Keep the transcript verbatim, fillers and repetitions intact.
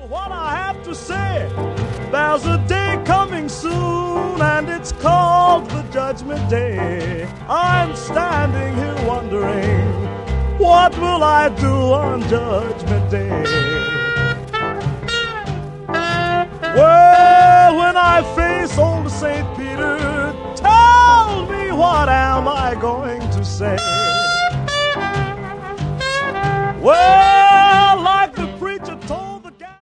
what I have to say. There's a day coming soon, and it's called the Judgment Day. I'm standing here wondering, what will I do on Judgment Day? Well, when I face old Saint Peter, tell me, what am I going to say? Well,